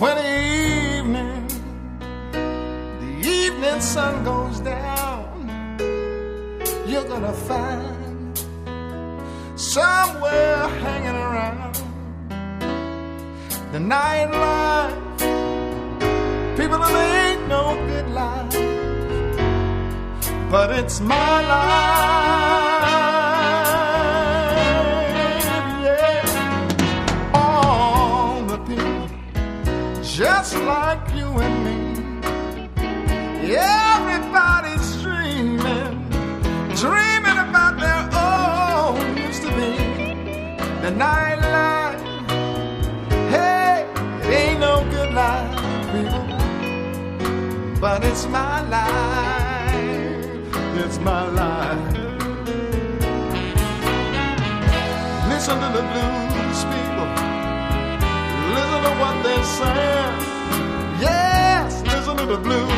When the evening sun goes down, you're gonna find somewhere hanging around the nightlife. People, it ain't no good life, but it's my life. Yeah, all the people just like you and me. Everybody's dreaming about their own used to be. The nightlife, hey, it ain't no good life, people, but it's my life. It's my life. Listen to the blues, people. Listen to what they're saying. Yes, listen to the blues.